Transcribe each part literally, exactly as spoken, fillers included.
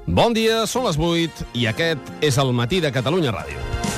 Bon dia, són les vuit i aquest és el Matí de Catalunya Ràdio.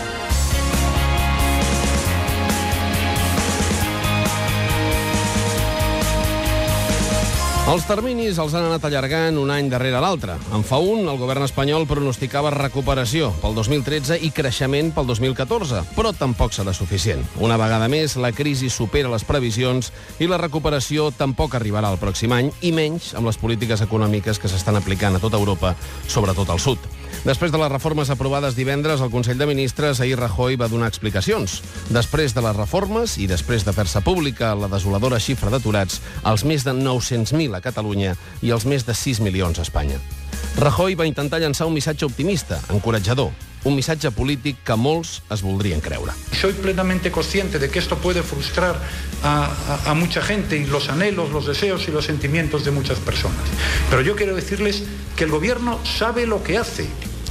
Els terminis els han anat allargant un any darrere l'altre. En fa un, el govern espanyol pronosticava recuperació pel dos mil tretze i creixement pel dos mil catorze, però tampoc serà suficient. Una vegada més, la crisi supera les previsions i la recuperació tampoc arribarà el pròxim any, i menys amb les polítiques econòmiques que s'estan aplicant a tota Europa, sobretot al sud. Després de les reformes aprovades divendres, el Consell de Ministres, ahir Rajoy va donar explicacions. Després de les reformes i després de fer-se pública la desoladora xifra d'aturats, els més de nou-cents mil a Catalunya i els més de sis milions a Espanya. Rajoy va intentar llançar un missatge optimista, encoratjador, un missatge polític que molts es voldrien creure. Soy plenamente consciente de que esto puede frustrar a, a, a mucha gente y los anhelos, los deseos y los sentimientos de muchas personas. Pero yo quiero decirles que el gobierno sabe lo que hace,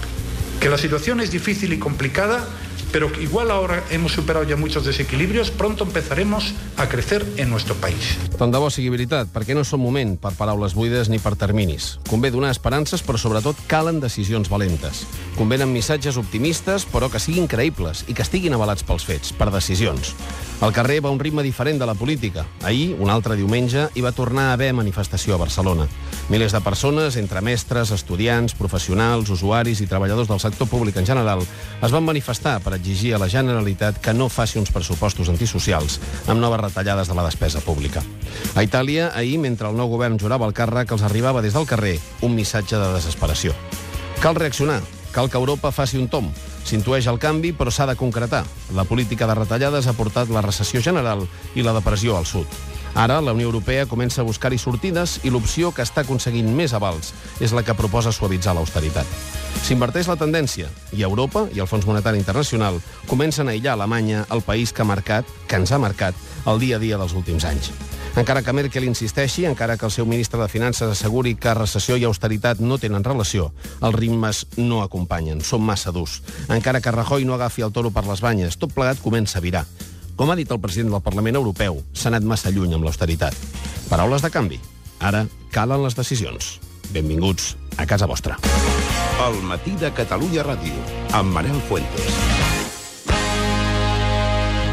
que la situación es difícil y complicada, pero que igual ahora hemos superado ya muchos desequilibrios, pronto empezaremos a crecer en nuestro país. Tant de bo sigui veritat, perquè no són moment per paraules buides ni per terminis. Convé donar esperances, però sobretot calen decisions valentes. Convenen missatges optimistes, però que siguin creïbles i que estiguin avalats pels fets, per decisions. El carrer va a un ritme diferent de la política. Ahir, un altre diumenge, hi va tornar a haver manifestació a Barcelona. Milers de persones, entre mestres, estudiants, professionals, usuaris i treballadors del sector públic en general, es van manifestar per exigir a la Generalitat que no faci uns pressupostos antisocials amb noves retallades de la despesa pública. A Itàlia, ahir, mentre el nou govern jurava el càrrec, els arribava des del carrer un missatge de desesperació. Cal reaccionar, cal que Europa faci un tomb. S'intueix el canvi, però s'ha de concretar. La política de retallades ha portat la recessió general i la depressió al sud. Ara, la Unió Europea comença a buscar-hi sortides i l'opció que està aconseguint més avals és la que proposa suavitzar l'austeritat. S'inverteix la tendència i Europa i el Fons Monetari Internacional comencen a aïllar Alemanya, el país que ha marcat, que ens ha marcat, el dia a dia dels últims anys. Encara que Merkel insisteixi, encara que el seu ministre de Finances asseguri que recessió i austeritat no tenen relació, els ritmes no acompanyen, són massa durs. Encara que Rajoy no agafi el toro per les banyes, tot plegat comença a virar. Com ha dit el president del Parlament Europeu, s'ha anat massa lluny amb l'austeritat. Paraules de canvi. Ara calen les decisions. Benvinguts a casa vostra. El Matí de Catalunya Ràdio, amb Manel Fuentes.